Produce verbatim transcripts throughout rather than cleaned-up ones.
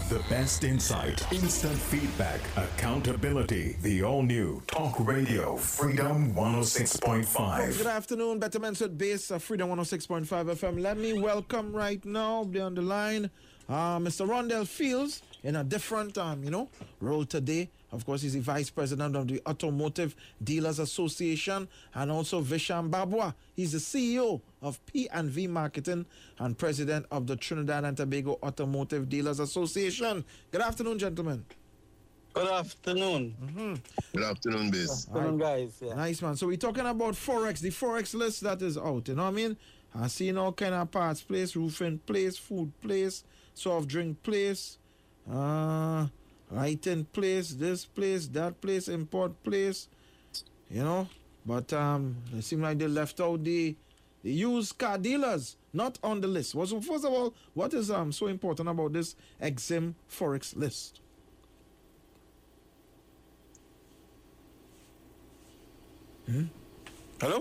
The best insight, instant feedback, accountability. The all-new Talk Radio Freedom one oh six point five. Good afternoon, Betterment at Base, uh, Freedom one oh six point five F M. Let me welcome right now, be on the line, uh, Mister Rondell Fields, in a different, um, you know, role today. Of course, he's the Vice President of the Automotive Dealers Association, and also Visham Babwa. He's the C E O of P and V Marketing and President of the Trinidad and Tobago Automotive Dealers Association. Good afternoon, gentlemen. Good afternoon. Mm-hmm. Good afternoon, Biz. Good afternoon, guys. Yeah. Nice, man. So we're talking about Forex, the Forex list that is out, you know what I mean? I seen all kind of parts place, roofing place, food place, soft drink place, uh, lighting place, this place, that place, import place, you know? But um, it seems like they left out the, the used car dealers, not on the list. Well, so first of all, what is um so important about this Exim Forex list? Hmm? Hello?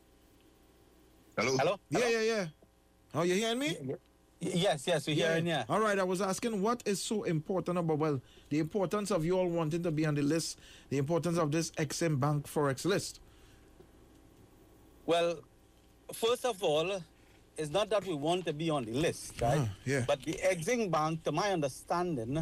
Hello? Hello? Yeah, yeah, yeah. Oh, you hearing me? Y- Yes, yes, we're hearing you. All right, I was asking what is so important about, well, the importance of you all wanting to be on the list, the importance of this Exim Bank Forex list. Well, first of all, it's not that we want to be on the list, right? Ah, yeah. But the Exim Bank, to my understanding,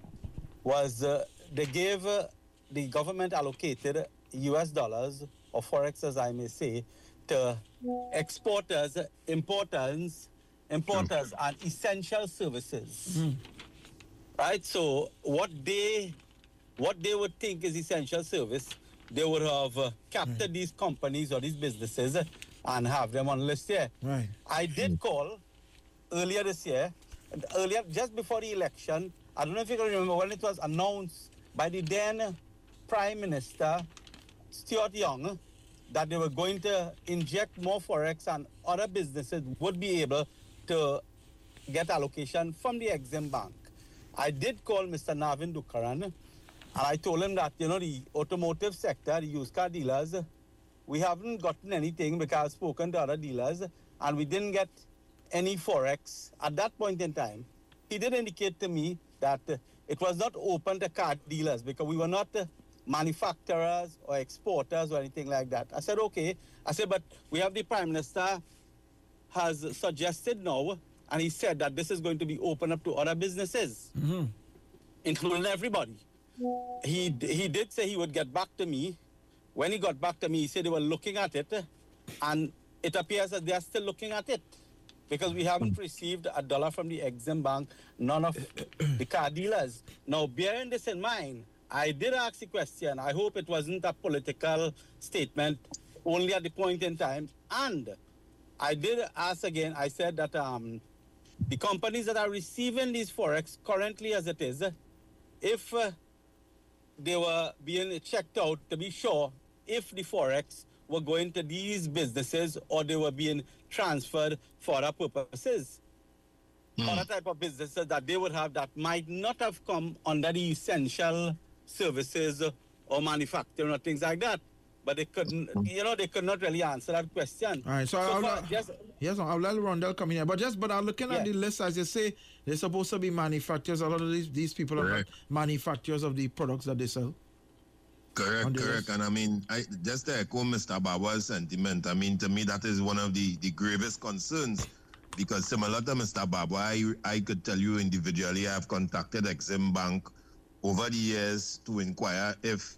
was uh, they gave uh, the government allocated U S dollars, or Forex as I may say, to exporters, importers, importers and essential services. Mm. Right? So what they what they would think is essential service, they would have uh, captured these companies or these businesses and have them on the list here. Right. I did call earlier this year, and earlier just before the election. I don't know if you can remember when it was announced by the then Prime Minister Stuart Young that they were going to inject more Forex and other businesses would be able to get allocation from the Exim Bank. I did call Mister Navin Dukaran, and I told him that, you know, the automotive sector, the used car dealers, we haven't gotten anything because I've spoken to other dealers, and we didn't get any Forex at that point in time. He did indicate to me that uh, it was not open to car dealers because we were not uh, manufacturers or exporters or anything like that. I said, okay. I said, but we have the Prime Minister has suggested now, and he said that this is going to be open up to other businesses, Mm-hmm. including everybody. He he did say he would get back to me. When he got back to me, he said they were looking at it, and it appears that they are still looking at it because we haven't received a dollar from the Exim Bank, none of the car dealers. Now, bearing this in mind, I did ask the question. I hope it wasn't a political statement only at the point in time, and I did ask again. I said that um, the companies that are receiving these Forex currently as it is, if uh, they were being checked out to be sure if the Forex were going to these businesses or they were being transferred for other purposes. Mm. Other type of businesses that they would have that might not have come under the essential services or manufacturing or things like that. But they couldn't, you know, they could not really answer that question. All right, so, so I'll, far, I'll, just, yes, I'll let Rondell come in here. But just, but I'm looking Yeah. at the list, as you say, they're supposed to be manufacturers. A lot of these, these people are not Correct. manufacturers of the products that they sell. On Correct, the correct. list. And I mean, I, just to echo Mister Baba's sentiment, I mean, to me, that is one of the, the gravest concerns because similar to Mister Baba, I, I could tell you individually, I've contacted Exim Bank over the years to inquire if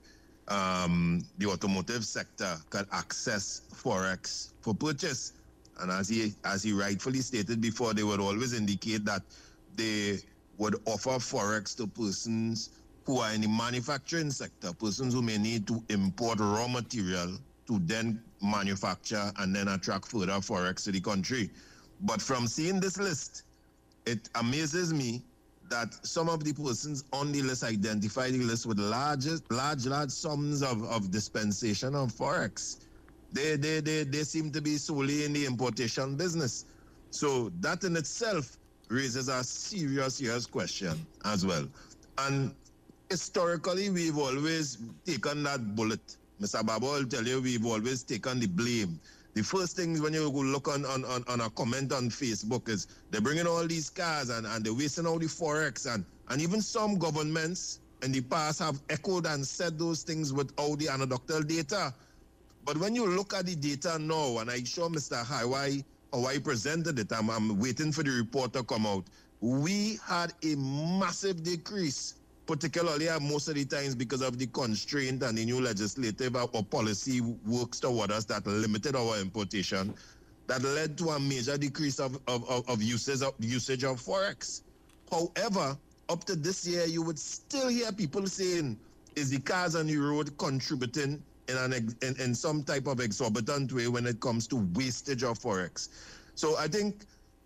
um, the automotive sector can access Forex for purchase. And as he, as he rightfully stated before, they would always indicate that they would offer Forex to persons who are in the manufacturing sector, persons who may need to import raw material to then manufacture and then attract further Forex to the country. But from seeing this list, it amazes me that some of the persons on the list identify the list with large, large, large sums of, of dispensation of Forex. They, they, they, they seem to be solely in the importation business. So that in itself raises a serious, serious question as well. And historically, we've always taken that bullet. Mister Baba will tell you we've always taken the blame the first things when you go look on, on, on, on a comment on Facebook is they're bringing all these cars and, and they're wasting all the Forex. And, and even some governments in the past have echoed and said those things without the anecdotal data. But when you look at the data now, and I show Mister Hawaii how I presented it, I'm, I'm waiting for the report to come out, we had a massive decrease, particularly at most of the times because of the constraint and the new legislative or policy works toward us that limited our importation, that led to a major decrease of, of, of, of usage of usage of Forex. However, up to this year, you would still hear people saying, is the cars on the road contributing in, an, in, in some type of exorbitant way when it comes to wastage of Forex? So I think,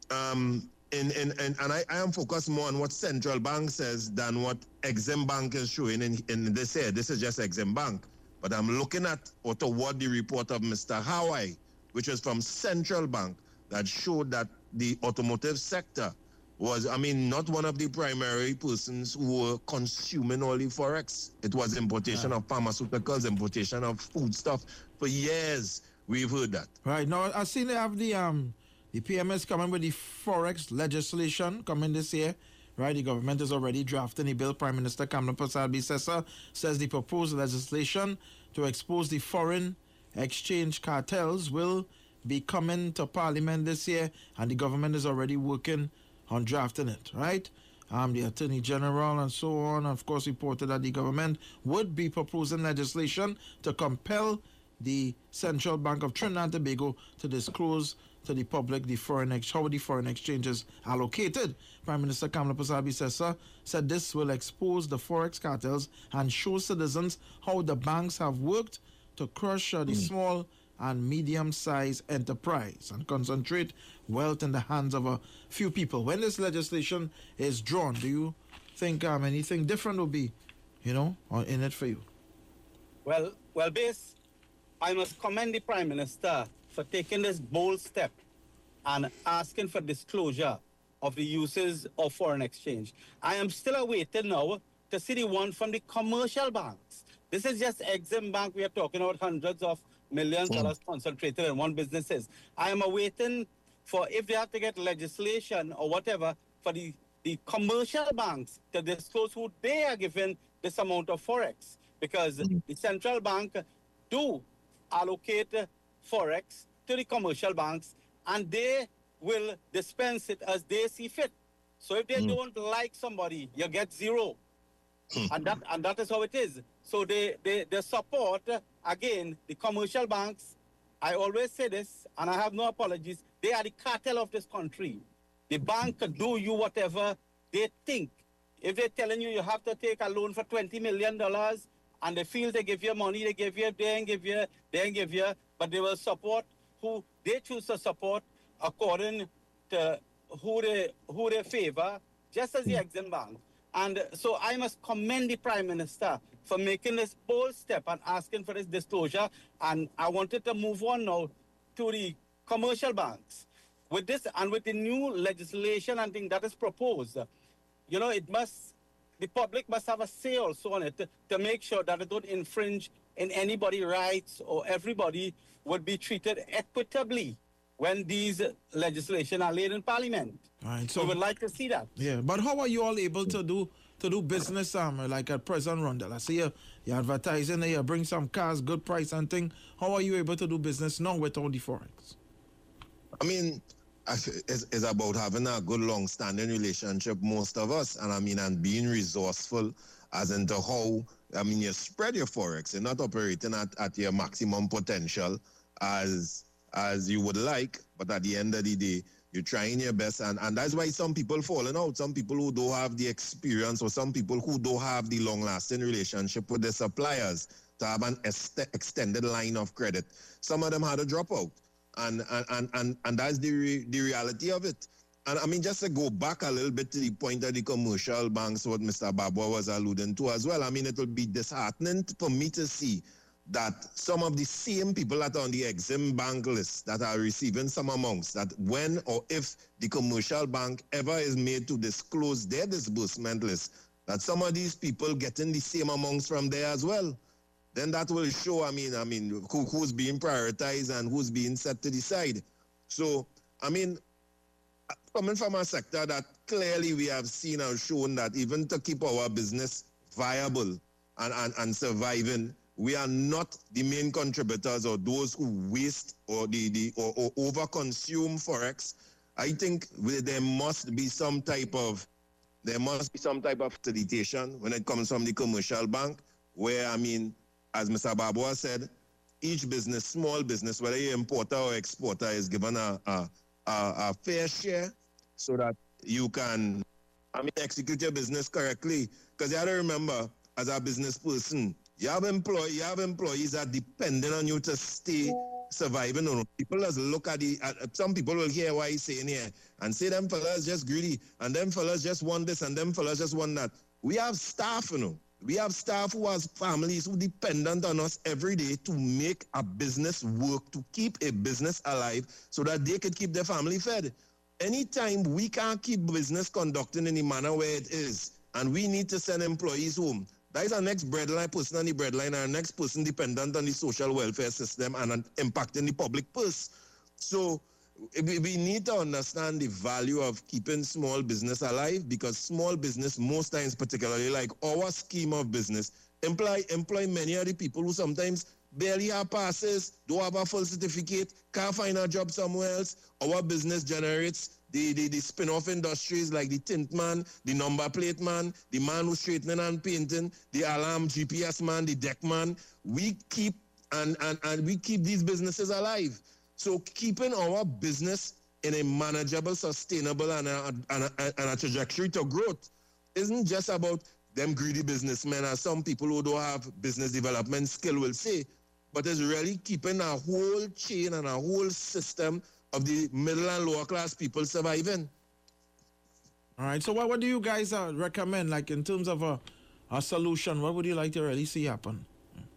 um, in, in, in, and I, I am focused more on what central bank says than what Exim Bank is showing in, in this here. This is just Exim Bank. But I'm looking at or toward the report of Mister Hawaii, which is from Central Bank, that showed that the automotive sector was, I mean, not one of the primary persons who were consuming all the Forex. It was importation yeah. of pharmaceuticals, importation of food stuff. For years, we've heard that. Right. Now, I see they have the, um, the P M S coming with the Forex legislation coming this year. Right, the government is already drafting the bill. Prime Minister Kamla Persad-Bissessar says the proposed legislation to expose the foreign exchange cartels will be coming to Parliament this year, and the government is already working on drafting it, right? Um, the Attorney General and so on, of course, reported that the government would be proposing legislation to compel the Central Bank of Trinidad and Tobago to disclose to the public the foreign ex- how the foreign exchange is allocated. Prime Minister Kamla Persad-Bissessar said this will expose the Forex cartels and show citizens how the banks have worked to crush uh, the mm. small and medium-sized enterprise and concentrate wealth in the hands of a few people. When this legislation is drawn, do you think um, anything different will be, you know, in it for you? Well, well, Base, I must commend the Prime Minister for taking this bold step and asking for disclosure of the uses of foreign exchange. I am still awaiting now to see the one from the commercial banks. This is just Exim Bank. We are talking about hundreds of millions of dollars concentrated in one businesses. I am awaiting for, if they have to get legislation or whatever, for the, the commercial banks to disclose who they are giving this amount of Forex. Because mm. the central bank do allocate Forex to the commercial banks, and they will dispense it as they see fit. So if they mm. don't like somebody, you get zero. and that and that is how it is. So they, they, they support, again, the commercial banks. I always say this, and I have no apologies. They are the cartel of this country. The bank can do you whatever they think. If they're telling you you have to take a loan for twenty million dollars, and they feel they give you money, they give you, they ain't give you, they ain't give you, but they will support who they choose to support according to who they, who they favor, just as the Exim Bank. And so I must commend the Prime Minister for making this bold step and asking for this disclosure. And I wanted to move on now to the commercial banks. With this and with the new legislation and thing that is proposed, you know, it must, the public must have a say also on it to, to make sure that it don't infringe in anybody's rights, or everybody would be treated equitably when these legislation are laid in Parliament. Right, so we would like to see that. Yeah, but how are you all able to do to do business um like at present, Rondell? I see you you're advertising there, you bring some cars, good price and thing. How are you able to do business now with all the Forex? I mean, it's, it's about having a good long-standing relationship, most of us, and I mean, and being resourceful as into how, I mean, you spread your Forex. You're not operating at, at your maximum potential as as you would like, but at the end of the day, you're trying your best, and, and that's why some people falling out. Some people who don't have the experience, or some people who don't have the long-lasting relationship with the suppliers to have an est- extended line of credit. Some of them had to drop out, and and and and, and that's the re- the reality of it. And I mean, just to go back a little bit to the point of the commercial banks, what Mister Babwa was alluding to as well. I mean, it will be disheartening for me to see that some of the same people that are on the Exim Bank list that are receiving some amounts, that when or if the commercial bank ever is made to disclose their disbursement list, that some of these people getting the same amounts from there as well. then that will show, I mean, I mean, who, who's being prioritized and who's being set to the side. So, I mean, coming from a sector that clearly we have seen and shown that even to keep our business viable and, and, and surviving, we are not the main contributors or those who waste or the, the or, or over-consume Forex. I think we, there must be some type of there must be some type of facilitation when it comes from the commercial bank, where, I mean, as Mister Ababoa said, each business, small business, whether you're importer or exporter, is given a, a, a, a fair share so that you can, I mean, execute your business correctly. Because you have to remember, as a business person, you have employees, you have employees that depending on you to stay surviving. People just look at the, at, some people will hear what he's saying here and say them fellas just greedy and them fellas just want this and them fellas just want that. We have staff, you know. We have staff who has families who dependent on us every day to make a business work, to keep a business alive so that they could keep their family fed. Anytime we can't keep business conducting in the manner where it is, and we need to send employees home, that is our next breadline, person on the breadline, our next person dependent on the social welfare system and impacting the public purse. So we, we need to understand the value of keeping small business alive, because small business, most times, particularly like our scheme of business, employ, employ many of the people who sometimes barely have passes, don't have a full certificate, can't find a job somewhere else. Our business generates the, the, the spin-off industries like the tint man, the number plate man, the man who's straightening and painting, the alarm G P S man, the deck man. We keep and, and, and we keep these businesses alive. So keeping our business in a manageable, sustainable, and a, and a, and a trajectory to growth isn't just about them greedy businessmen, as some people who don't have business development skill will say, but it's really keeping a whole chain and a whole system of the middle and lower class people surviving. All right. So what, what do you guys uh, recommend, like in terms of a, a solution? What would you like to really see happen?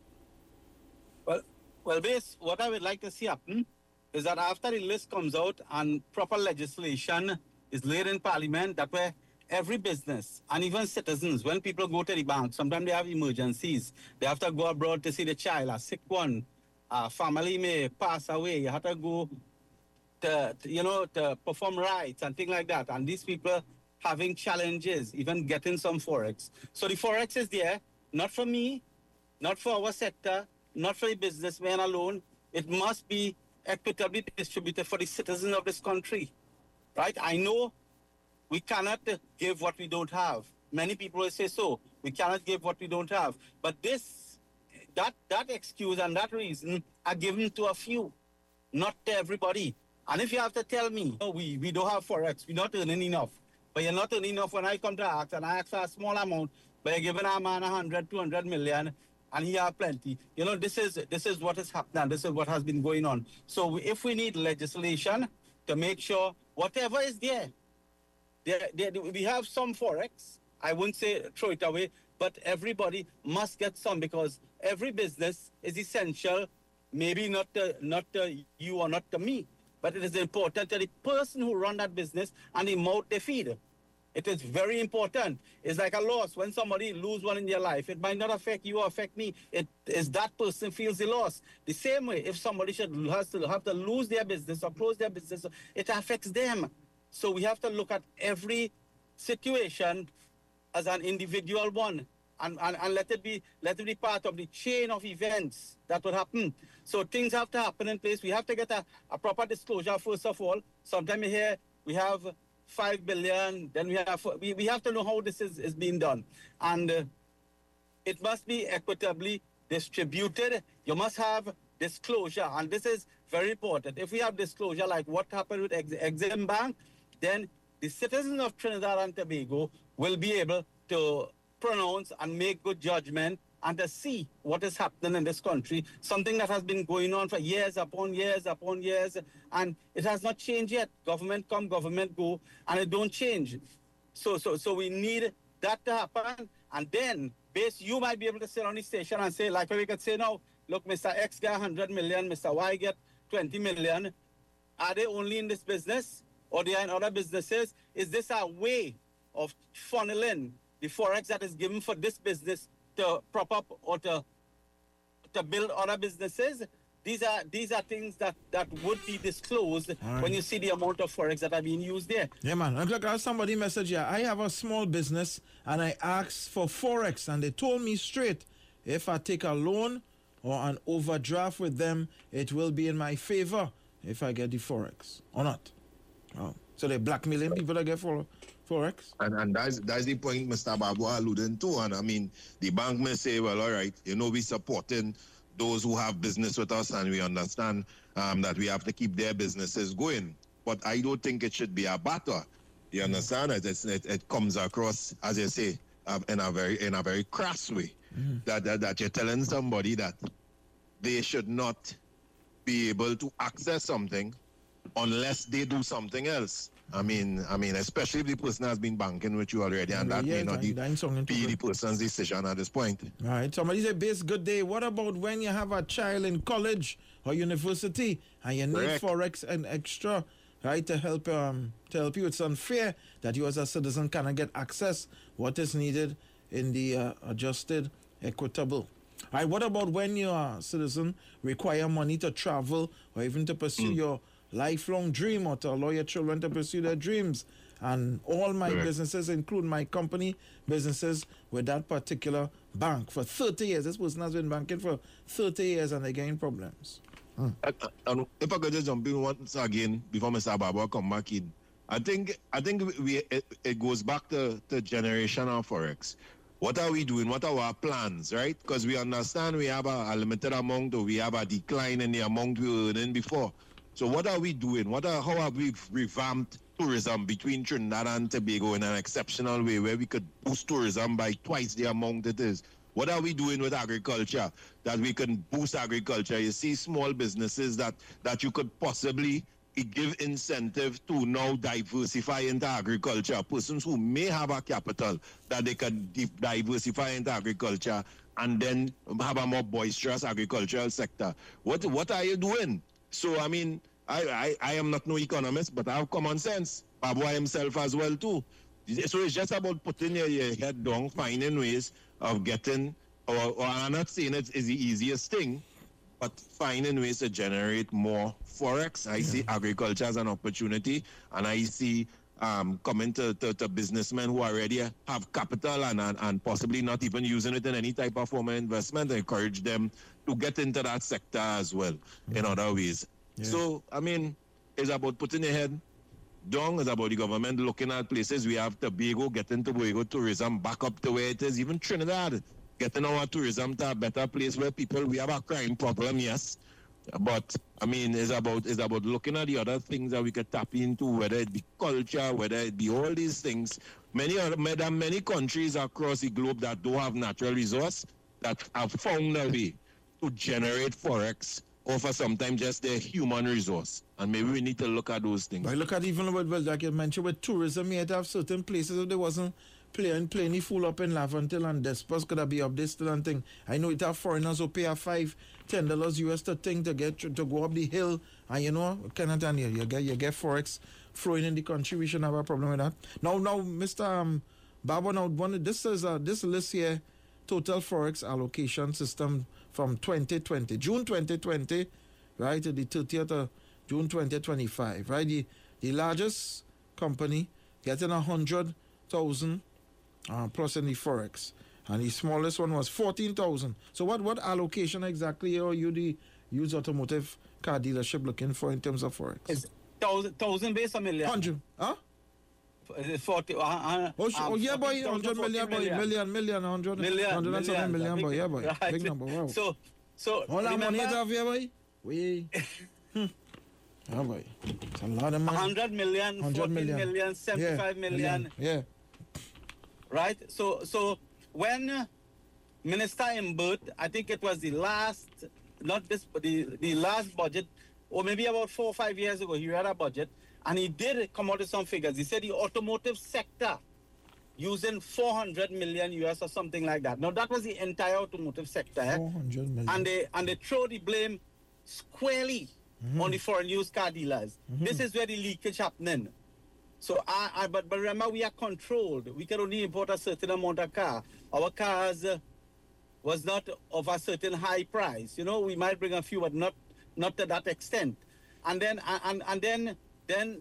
Well, well, base, what I would like to see happen is that after the list comes out and proper legislation is laid in Parliament, that way every business and even citizens, when people go to the bank, sometimes they have emergencies. They have to go abroad to see the child, a sick one, a family may pass away. You have to go to, to, you know, to perform rites and things like that. And these people having challenges, even getting some Forex. So the Forex is there, not for me, not for our sector, not for the businessmen alone. It must be equitably distributed for the citizens of this country, right? I know we cannot give what we don't have. Many people will say so. We cannot give what we don't have. But this, that, that excuse and that reason are given to a few, not to everybody. And if you have to tell me, oh, we, we don't have Forex, we're not earning enough, but you're not earning enough when I come to ask, and I ask for a small amount, but you're giving a man one hundred, two hundred million, and he have plenty. You know, this is this is what is happening. This is what has been going on. So if we need legislation to make sure whatever is there, there, there we have some Forex. I wouldn't say throw it away, but everybody must get some, because every business is essential. Maybe not to, not to you or not to me, but it is important to the person who run that business and the mouth they feed. It is very important. It's like a loss. When somebody lose one in their life, it might not affect you or affect me. It is that person feels the loss. The same way, if somebody should has to have to lose their business or close their business, it affects them. So we have to look at every situation as an individual one, and, and, and let it be let it be part of the chain of events that will happen. So things have to happen in place. We have to get a, a proper disclosure, first of all. Sometimes here we have five billion, then we have we, we have to know how this is, is being done. And uh, it must be equitably distributed. You must have disclosure, and this is very important. If we have disclosure like what happened with Ex Exim Bank, then the citizens of Trinidad and Tobago will be able to pronounce and make good judgment and to see what is happening in this country, something that has been going on for years upon years upon years, and it has not changed yet. Government come, government go, and it don't change. So, so, so we need that to happen, and then, base, you might be able to sit on the station and say, like we could say now, look, Mister X get one hundred million, Mister Y get twenty million. Are they only in this business, or they are in other businesses? Is this a way of funneling the Forex that is given for this business to prop up or to to build other businesses. These are these are things that, that would be disclosed right. when you see the amount of forex that are being used there. Yeah, man. Look, look, I have somebody message here. I have a small business and I asked for forex and they told me straight, if I take a loan or an overdraft with them, it will be in my favor if I get the forex or not. Oh. So they're blackmailing people that get for forex. And and that's that's the point Mister Babu alluding to. And I mean, the bank may say, well, all right, you know, we supporting those who have business with us, and we understand um, that we have to keep their businesses going. But I don't think it should be a battle. You understand? It, it, it comes across, as you say, uh, in a very in a very crass way. Mm-hmm. That, that that you're telling somebody that they should not be able to access something unless they do something else. I mean, I mean, especially if the person has been banking with you already, and that yeah, may not be the, the person's decision at this point. All right. Somebody said, "Base, good day. What about when you have a child in college or university and you need Correct. forex and extra, right, to help um to help you? It's unfair that you as a citizen cannot get access what is needed in the uh, adjusted equitable." All right. What about when you are a citizen require money to travel or even to pursue mm. your lifelong dream or to allow your children to pursue their dreams? And all my Correct. businesses, include my company businesses, with that particular bank for thirty years. This person has been banking for thirty years and they're getting problems. Hmm. And, and if I could just jump in once again before Mister Babu come back in, I think I think we it, it goes back to, to generational forex. What are we doing? What are our plans, right? Because we understand we have a, a limited amount, or we have a decline in the amount we were earning before. So what are we doing? What are, how have we revamped tourism between Trinidad and Tobago in an exceptional way where we could boost tourism by twice the amount it is? What are we doing with agriculture that we can boost agriculture? You see small businesses that, that you could possibly give incentive to now diversify into agriculture. Persons who may have a capital that they can diversify into agriculture and then have a more boisterous agricultural sector. What, what are you doing? So, I mean, I, I, I am not no economist, but I have common sense. Babu himself as well, too. So it's just about putting your, your head down, finding ways of getting, or, or I'm not saying it is the easiest thing, but finding ways to generate more forex. I yeah. see agriculture as an opportunity, and I see um, coming to, to, to businessmen who already have capital and, and, and possibly not even using it in any type of form of investment, encourage them to get into that sector as well mm-hmm. in other ways. Yeah. So, I mean, it's about putting your head down. It's about the government looking at places. We have Tobago, getting Tobago tourism back up to where it is. Even Trinidad, getting our tourism to a better place where people, we have a crime problem, yes. But, I mean, it's about, it's about looking at the other things that we could tap into, whether it be culture, whether it be all these things. Many other, there are many countries across the globe that don't have natural resource that have found a way to generate forex or for sometimes just their human resource. And maybe we need to look at those things. But look at even what, well, like you mentioned with tourism, you had to have certain places if there wasn't playing playing the fool up in Laventille and Despos could have be up this still and thing. I know it have foreigners who pay a five, ten dollars U S to thing to get to go up the hill, and you know, cannot and you get you get forex flowing in the country. We shouldn't have a problem with that. Now now Mister Um, Babu, now one this is uh, this list here, total forex allocation system from twenty twenty, June twenty twenty, right, to the thirtieth of June twenty twenty-five, right? The the largest company getting a hundred thousand uh, plus in the forex, and the smallest one was fourteen thousand. So what what allocation exactly are you the used automotive car dealership looking for in terms of forex? It's thousand thousand base a million. Hundred, huh? Forty. Uh, uh, oh, sh- um, oh yeah, boy, hundred million, boy, million, million, hundred, million, hundred and seven million, big, boy, yeah, boy, right. big number, wow. So, so all that money that have here, boy, we. hmm. Oh boy, it's a lot of money. Hundred million, fourteen million, million seventy-five yeah, million. Yeah. Right. So, so when uh, Minister Imbert, I think it was the last, not this, but the the last budget, or maybe about four or five years ago, he had a budget. And he did come out with some figures. He said the automotive sector using four hundred million U S or something like that. Now, that was the entire automotive sector. Eh? four hundred million. And they, and they throw the blame squarely mm-hmm. on the foreign used car dealers. Mm-hmm. This is where the leakage happening. So, I, I, but, but remember, we are controlled. We can only import a certain amount of car. Our cars, uh, was not of a certain high price. You know, we might bring a few, but not not to that extent. And then and and then then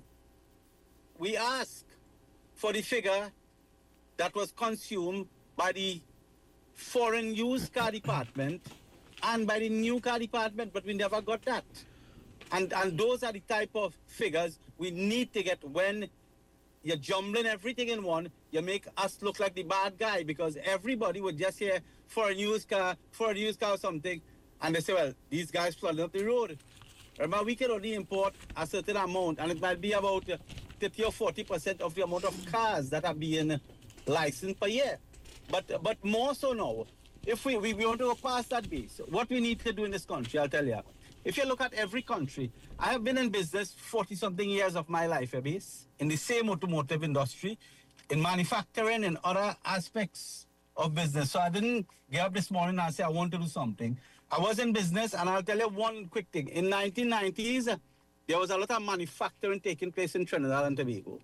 we ask for the figure that was consumed by the foreign used car department and by the new car department, but we never got that. And and those are the type of figures we need to get. When you're jumbling everything in one, you make us look like the bad guy, because everybody would just hear for a used car, for a used car or something, and they say, well, these guys flooding up the road. Remember, we can only import a certain amount, and it might be about thirty or forty percent of the amount of cars that are being licensed per year. But but more so now, if we, we, we want to go past that base, what we need to do in this country, I'll tell you. If you look at every country, I have been in business forty-something years of my life, eh, base, in the same automotive industry, in manufacturing and other aspects of business. So I didn't get up this morning and say I want to do something. I was in business, and I'll tell you one quick thing. In nineteen nineties, there was a lot of manufacturing taking place in Trinidad and Tobago.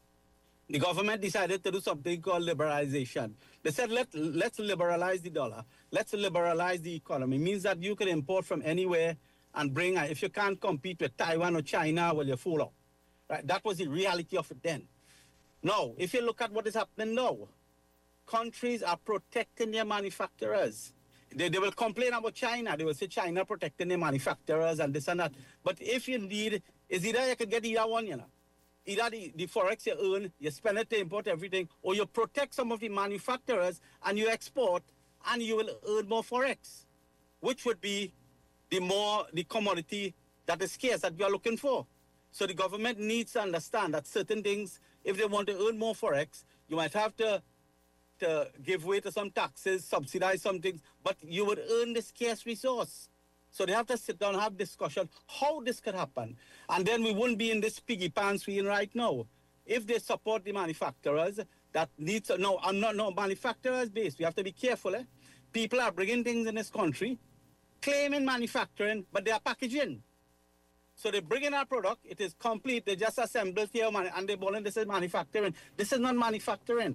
The government decided to do something called liberalization. They said, Let, let's liberalize the dollar. Let's liberalize the economy. It means that you can import from anywhere and bring, if you can't compete with Taiwan or China, well, you're full up. Right? That was the reality of it then. Now, if you look at what is happening now, countries are protecting their manufacturers. They, they will complain about China. They will say China protecting their manufacturers and this and that. But if you need, it's either you can get either one, you know. Either the, the forex you earn, you spend it to import everything, or you protect some of the manufacturers and you export, and you will earn more forex, which would be the more the commodity that is scarce that we are looking for. So the government needs to understand that certain things, if they want to earn more forex, you might have to to give way to some taxes, subsidize some things, but you would earn the scarce resource. So they have to sit down and have discussion how this could happen. And then we wouldn't be in this piggy pants we're in right now. If they support the manufacturers, that needs to, no, I'm not, no, manufacturers based. We have to be careful. Eh? People are bringing things in this country, claiming manufacturing, but they are packaging. So they bring in our product, it is complete, they just assembled here, and they believe this is manufacturing. This is not manufacturing.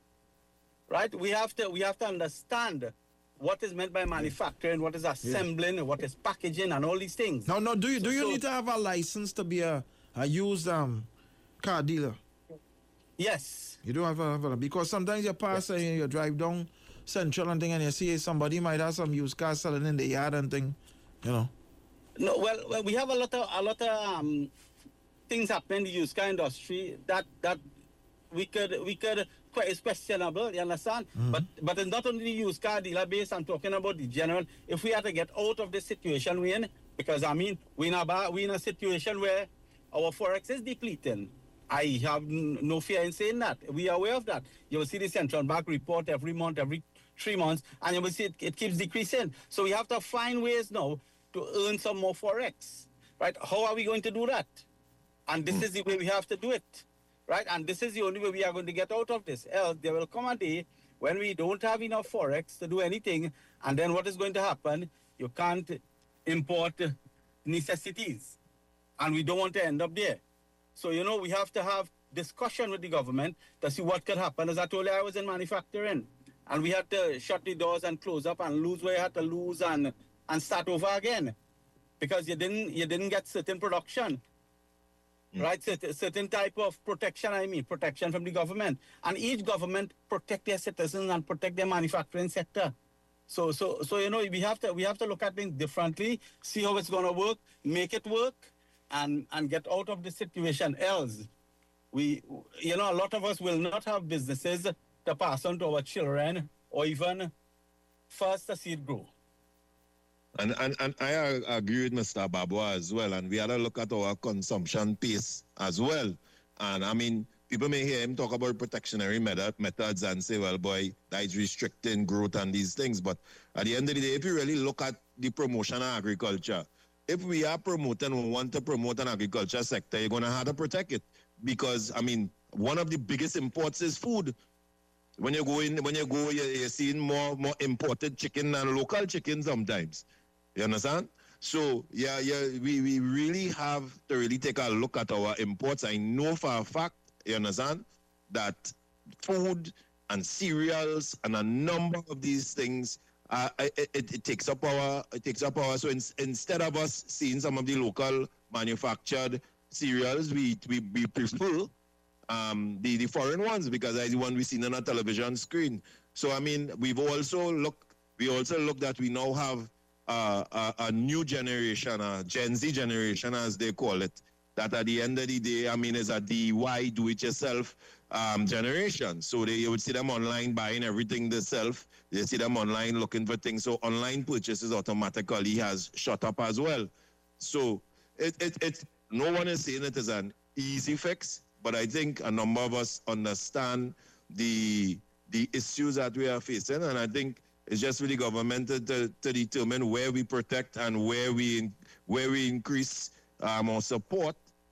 Right? We have to, we have to understand what is meant by manufacturing, what is assembling, yeah. what is packaging, and all these things. Now, now do you do you so, need to have a license to be a, a used um, car dealer? Yes. You do have a, have a because sometimes you pass yes. and you drive down Central and thing, and you see somebody might have some used cars selling in the yard and thing, you know. No, well, well we have a lot of a lot of um, things happening in the used car industry that that we could we could. It's questionable, you understand? Mm-hmm. But but it's not only the used car dealer base, I'm talking about the general. If we had to get out of the situation we're in, because I mean, we're in a, we're in a situation where our forex is depleting. I have n- no fear in saying that. We are aware of that. You will see the central bank report every month, every three months, and you will see it, it keeps decreasing. So we have to find ways now to earn some more forex, right? How are we going to do that? And this mm. is the way we have to do it. Right, and this is the only way we are going to get out of this. Else, there will come a day when we don't have enough forex to do anything, and then what is going to happen? You can't import necessities, and we don't want to end up there. So, you know, we have to have discussion with the government to see what could happen. As I told you, I was in manufacturing, and we had to shut the doors and close up and lose where you had to lose and and start over again, because you didn't you didn't get certain production. Mm. Right, certain, certain type of protection, I mean, protection from the government. And each government protect their citizens and protect their manufacturing sector. So, so, so you know, we have to we have to look at things differently, see how it's going to work, make it work, and, and get out of the situation. Else, we, you know, a lot of us will not have businesses to pass on to our children or even first to see it grow. And, and and I agree with Mister Babwa as well. And we had to look at our consumption pace as well. And I mean, people may hear him talk about protectionary method, methods and say, well, boy, that is restricting growth and these things. But at the end of the day, if you really look at the promotion of agriculture, if we are promoting, we want to promote an agriculture sector, you're going to have to protect it. Because, I mean, one of the biggest imports is food. When you go in, when you go, you're, you're seeing more, more imported chicken than local chicken sometimes. You understand? So, yeah, yeah, we, we really have to really take a look at our imports. I know for a fact, you understand, that food and cereals and a number of these things uh, it, it, it takes up our it takes up our. So in, instead of us seeing some of the local manufactured cereals, we we, we prefer um, the the foreign ones because that's the one we seen on a television screen. So I mean, we've also looked. We also looked that we now have uh, a, a new generation, a Gen Z generation, as they call it. That at the end of the day, I mean, is a D I Y, do-it-yourself um, generation. So they, you would see them online buying everything themselves. They see them online looking for things. So online purchases automatically has shot up as well. So it, it, it, no one is saying it is an easy fix, but I think a number of us understand the the issues that we are facing, and I think it's just for the government to, to, to determine where we protect and where we where we increase um, or support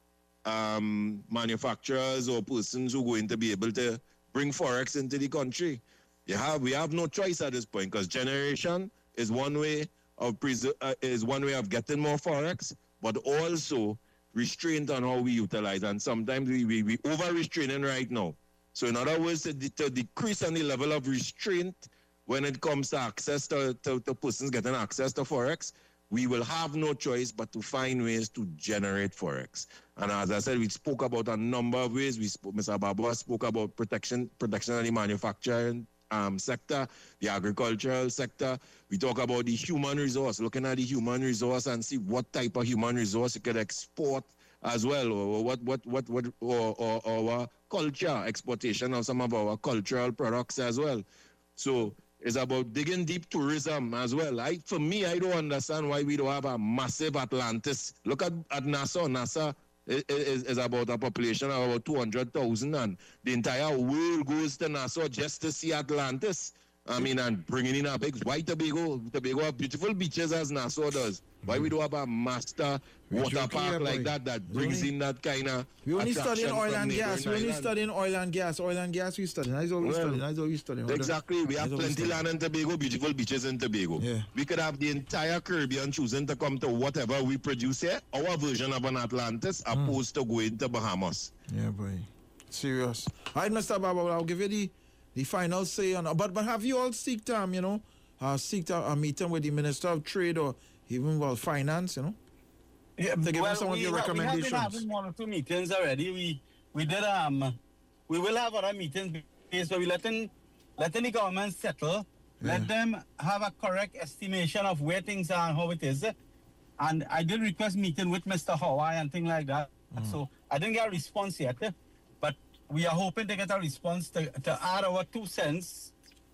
um, manufacturers or persons who are going to be able to bring Forex into the country. You have we have no choice at this point because generation is one way of pres- uh, is one way of getting more Forex, but also restraint on how we utilize. And sometimes we we, we over restraining right now. So in other words, to, de- to decrease on the level of restraint when it comes to access to, to, to persons getting access to Forex, we will have no choice but to find ways to generate Forex. And as I said, we spoke about a number of ways. We spoke, Mister Ababa spoke about protection, protection of the manufacturing um, sector, the agricultural sector. We talk about the human resource, looking at the human resource and see what type of human resource you could export as well, or what, what, what, what, or, or, or our culture, exportation of some of our cultural products as well. So it's about digging deep tourism as well. I, for me, I don't understand why we don't have a massive Atlantis. Look at, at Nassau. Nassau is, is, is about a population of about two hundred thousand, and the entire world goes to Nassau just to see Atlantis. I mean, and bringing in a big, why Tobago? Tobago have beautiful beaches as Nassau does. Why we don't have a master water park like that that brings in that kind of We only studying oil and gas. We only studying oil and gas. Oil and gas we studying. That's all we studying. That's all we studying. Exactly. We have plenty land in Tobago, beautiful beaches in Tobago. Yeah. We could have the entire Caribbean choosing to come to whatever we produce here, our version of an Atlantis, opposed to going to Bahamas. Yeah, boy. Serious. All right, Mister Baba, I'll give you the, the final say on but but have you all seeked um, you know, uh seeked a, a meeting with the Minister of Trade or even well finance, you know? Yeah, to give well, us some of your we, recommendations. We have been having one or two meetings already. We we did um we will have other meetings based where we letting letting the government settle, yeah. Let them have a correct estimation of where things are and how it is. And I did request meeting with Mister Hawaii and things like that. Mm. So I didn't get a response yet, but we are hoping to get a response to, to add our two cents,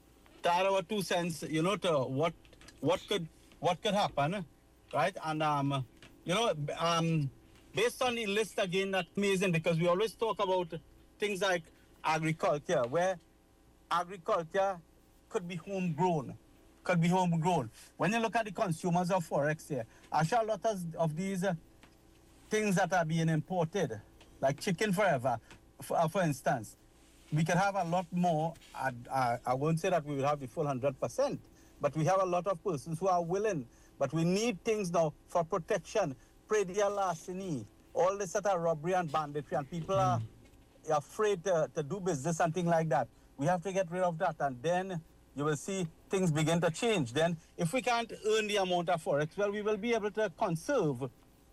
to add our two cents, you know, to what what could what could happen, right? And um. You know, um, based on the list again, that's amazing because we always talk about things like agriculture, where agriculture could be homegrown, could be homegrown. When you look at the consumers of Forex here, actually a lot of, of these uh, things that are being imported, like Chicken Forever, for, uh, for instance, we could have a lot more. I, I, I won't say that we will have the full one hundred percent, but we have a lot of persons who are willing. But we need things now for protection, predial larceny, all this sort of robbery and banditry, and people mm. are afraid to, to do business and things like that. We have to get rid of that, and then you will see things begin to change. Then, if we can't earn the amount of Forex, well, we will be able to conserve,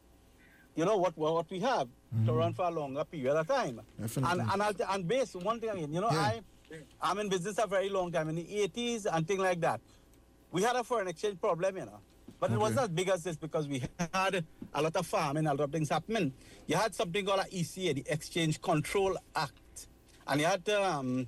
you know, what what we have mm. to run for a longer period of time. Definitely. And and, I'll, and based one thing again, you know, yeah. I, I'm in business a very long time, in the eighties and things like that. We had a foreign exchange problem, you know. But okay. It wasn't as big as this because we had a lot of farming, a lot of things happening. You had something called a E C A, the Exchange Control Act. And you had to um,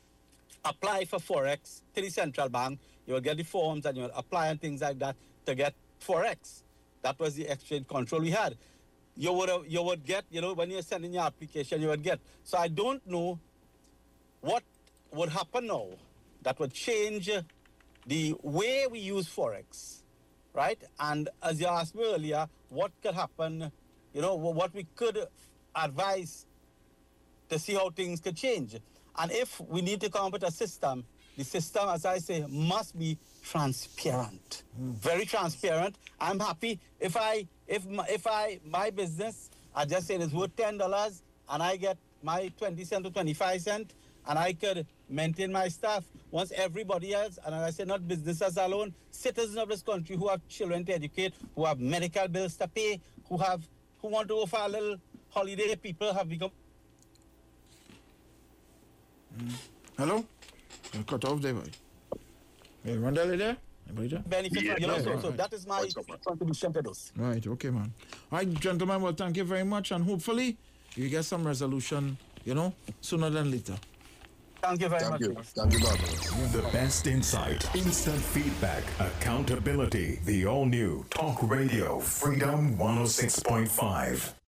apply for Forex to the central bank. You would get the forms and you would apply and things like that to get Forex. That was the exchange control we had. You would, you would get, you know, when you're sending your application, you would get. So I don't know what would happen now that would change the way we use Forex. Right? And as you asked me earlier, what could happen, you know, what we could advise to see how things could change. And if we need to come up with a system, the system, as I say, must be transparent. Mm. Very transparent. I'm happy if I, if my, if I, my business, I just say it's worth ten dollars and I get my twenty cent to twenty-five cent, and I could maintain my staff, once everybody else, and I say not businesses alone, citizens of this country who have children to educate, who have medical bills to pay, who have who want to go for a little holiday, people have become... Mm. Hello? You cut off there, boy. Hey, Randall, there? benefit Yeah, from you know, yeah, so, right, so right. that is my contribution to this. Right, okay, man. All right, gentlemen, well, thank you very much, and hopefully you get some resolution, you know, sooner than later. Thank you very Thank much. you. Thank you, Bob. The best insight, instant feedback, accountability. The all new Talk Radio Freedom one oh six point five.